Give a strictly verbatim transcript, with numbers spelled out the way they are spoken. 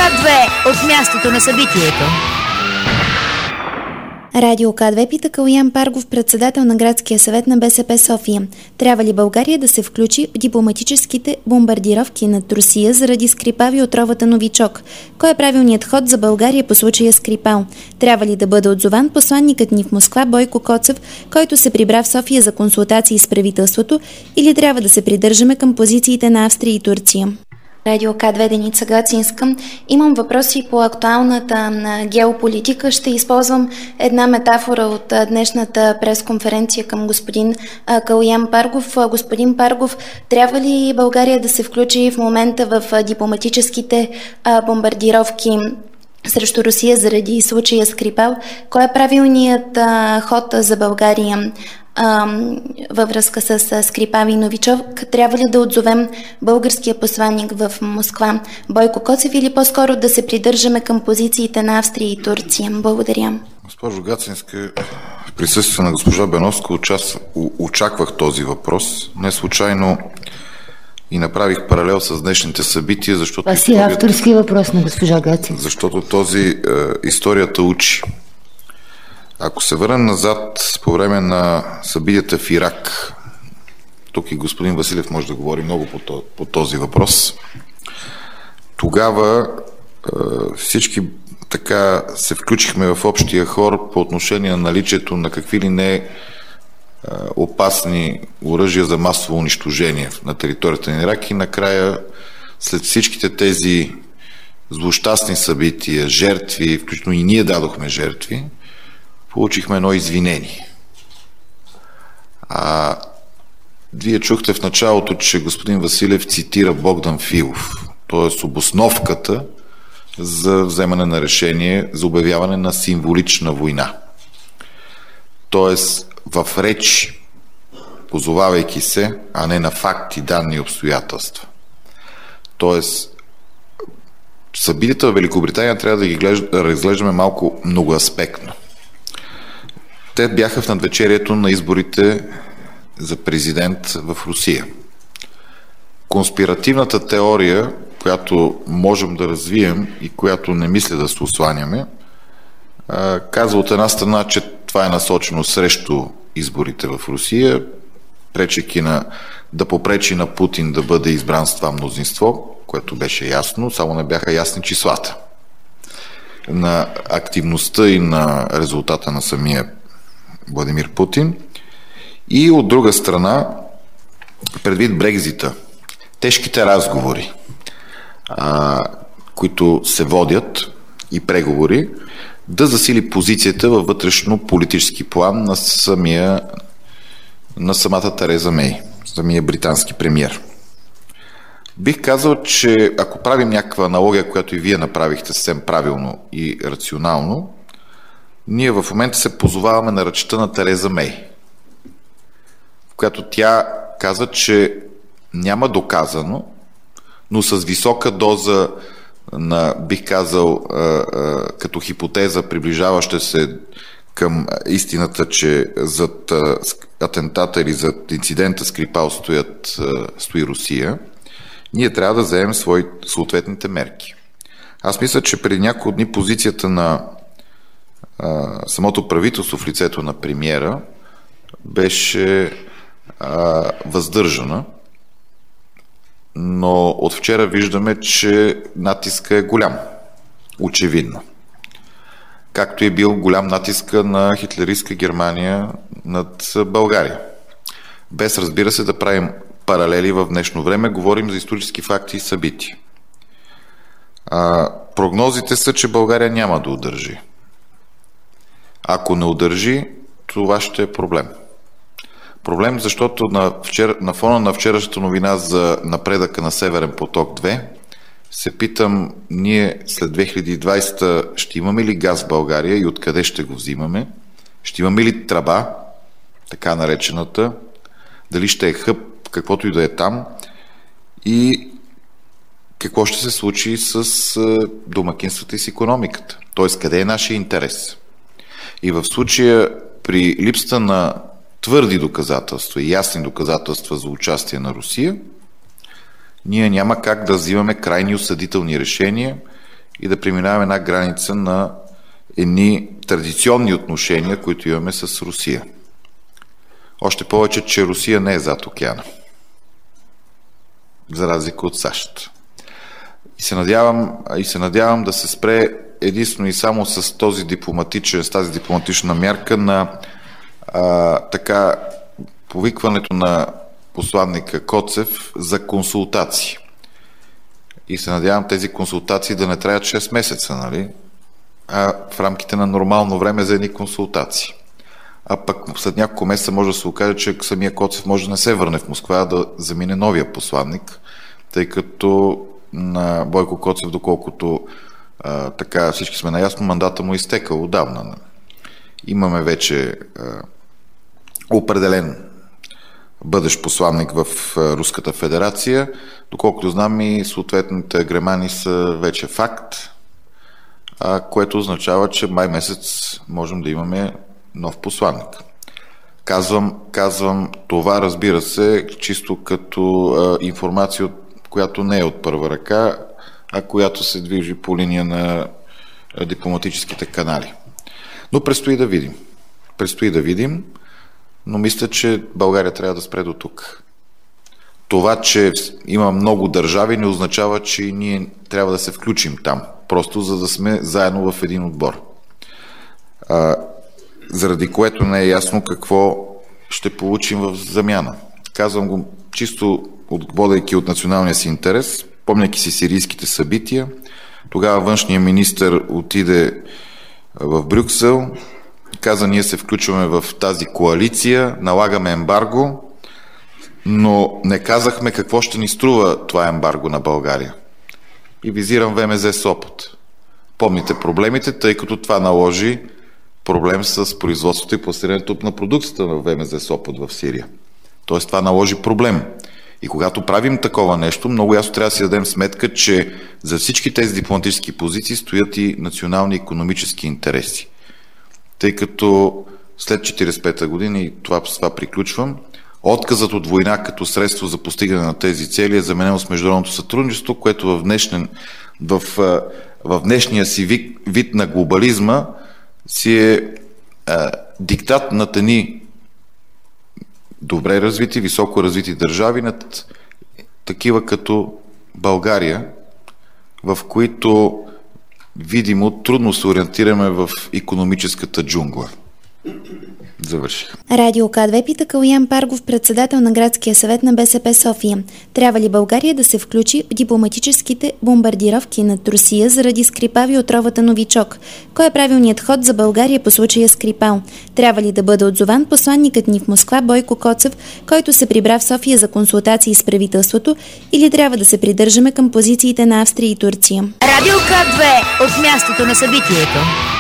К две от мястото на събитието. Радио К две пита Калоян Паргов, председател на Градския съвет на БСП София. Трябва ли България да се включи в дипломатическите бомбардировки над Русия заради Скрипал и отровата Новичок? Кой е правилният ход за България по случая Скрипал? Трябва ли да бъде отзован посланникът ни в Москва Бойко Коцев, който се прибра в София за консултации с правителството, или трябва да се придържаме към позициите на Австрия и Турция? Радио К две, Деница Гацинска. Имам въпроси по актуалната геополитика. Ще използвам една метафора от днешната пресконференция към господин Калоян Паргов. Господин Паргов, трябва ли България да се включи в момента в дипломатическите бомбардировки срещу Русия заради случая Скрипал? Кой е правилният ход за България във връзка с Скрипал и Новичок? Трябва ли да отзовем българския посланник в Москва Бойко Коцев или по-скоро да се придържаме към позициите на Австрия и Турция? Благодаря. Госпожо Гацинска, в присъствие на госпожа Беновска очаквах този въпрос. Не случайно и направих паралел с днешните събития, защото... Това си историята... авторски въпрос на госпожа Гацинска. Защото този е, историята учи. Ако се върнем назад по време на събитията в Ирак, тук и господин Василев може да говори много по, по този въпрос, тогава е, всички така се включихме в общия хор по отношение на наличието на какви ли не е, опасни оръжия за масово унищожение на територията на Ирак и накрая след всичките тези злощастни събития, жертви, включително и ние дадохме жертви, получихме едно извинение. А вие чухте в началото, че господин Василев цитира Богдан Филов, т.е. обосновката за вземане на решение за обявяване на символична война. Т.е. в реч, позовавайки се, а не на факти, данни и обстоятелства. Т.е. събитията в Великобритания трябва да ги глежда, разглеждаме малко многоаспектно. Те бяха в надвечерието на изборите за президент в Русия. Конспиративната теория, която можем да развием и която не мисля да се осланяме, казва от една страна, че това е насочено срещу изборите в Русия, пречейки на, да попречи на Путин да бъде избран с това мнозинство, което беше ясно, само не бяха ясни числата на активността и на резултата на самия Владимир Путин. И от друга страна, предвид Брекзита, тежките разговори, а, които се водят и преговори, да засили позицията във вътрешно-политически план на самия на самата Тереза Мей, самия британски премиер. Бих казал, че ако правим някаква аналогия, която и вие направихте съвсем правилно и рационално, ние в момента се позоваваме на речта на Тереза Мей, в която тя каза, че няма доказано, но с висока доза на, бих казал, като хипотеза, приближаваща се към истината, че зад атентата или зад инцидента Скрипал стоят, стои Русия, ние трябва да вземем свои съответните мерки. Аз мисля, че преди няколко дни позицията на а, самото правителство в лицето на премиера беше а, въздържана, но от вчера виждаме, че натиска е голям, очевидно. Както е бил голям натиска на хитлеристка Германия над България. Без, разбира се, да правим паралели в днешно време, говорим за исторически факти и събития. А, прогнозите са, че България няма да удържи. Ако не удържи, това ще е проблем. Проблем, защото на, вчера, на фона на вчерашната новина за напредъка на Северен поток две, се питам, ние след две хиляди и двадесета ще имаме ли газ в България и откъде ще го взимаме? Ще имаме ли тръба, така наречената? Дали ще е хъб, каквото и да е там? И какво ще се случи с домакинствата и с икономиката? Тоест, къде е нашия интерес? И в случая, при липсата на твърди доказателства и ясни доказателства за участие на Русия, ние няма как да взимаме крайни осъдителни решения и да преминаваме една граница на едни традиционни отношения, които имаме с Русия. Още повече, че Русия не е зад океана, за разлика от САЩ. И се надявам, и се надявам да се спре единствено и само с този дипломатичен, с тази дипломатична мярка на а, така повикването на посланника Коцев за консултации. И се надявам тези консултации да не траят шест месеца, нали? А в рамките на нормално време за едни консултации. А пък след няколко месеца може да се окаже, че самия Коцев може да не се върне в Москва, да замине новия посланник, тъй като на Бойко Коцев, доколкото а, така всички сме наясно, мандата му е изтекал отдавна. Имаме вече а, определен бъдещ посланник в а, Руската федерация. Доколкото знам, и съответните агремани са вече факт, а, което означава, че май месец можем да имаме нов посланник. Казвам, казвам това, разбира се, чисто като а, информация, която не е от първа ръка, а която се движи по линия на а, дипломатическите канали. Но предстои да видим. Предстои да видим, но мисля, че България трябва да спре до тук. Това, че има много държави, не означава, че и ние трябва да се включим там, просто за да сме заедно в един отбор. А, заради което не е ясно какво ще получим в замяна. Казвам го чисто водейки от националния си интерес, помняйки си сирийските събития. Тогава външният министър отиде в Брюксел, каза: ние се включваме в тази коалиция, налагаме ембарго, но не казахме какво ще ни струва това ембарго на България. И визирам ВМЗ Сопот. Помните проблемите, тъй като това наложи проблем с производството и пласирането на продукцията на ВМЗ Сопот в Сирия. Тоест това наложи проблем. И когато правим такова нещо, много ясно трябва да си дадем сметка, че за всички тези дипломатически позиции стоят и национални икономически интереси. Тъй като след четиридесет и пета година, и това, с това приключвам, отказът от война като средство за постигане на тези цели е заменено с международното сътрудничество, което в, днешен, в, в днешния си вид, вид на глобализма си е а, диктат на тени добре развити, високо развити държави над такива като България, в които видимо трудно се ориентираме в икономическата джунгла. Завърших. Радио К две пита Калоян Паргов, председател на Градския съвет на БСП София. Трябва ли България да се включи в дипломатическите бомбардировки над Русия заради Скрипал и отровата Новичок? Кой е правилният ход за България по случая Скрипал? Трябва ли да бъде отзован посланникът ни в Москва Бойко Коцев, който се прибра в София за консултации с правителството, или трябва да се придържаме към позициите на Австрия и Турция? Радио К две от мястото на събитието.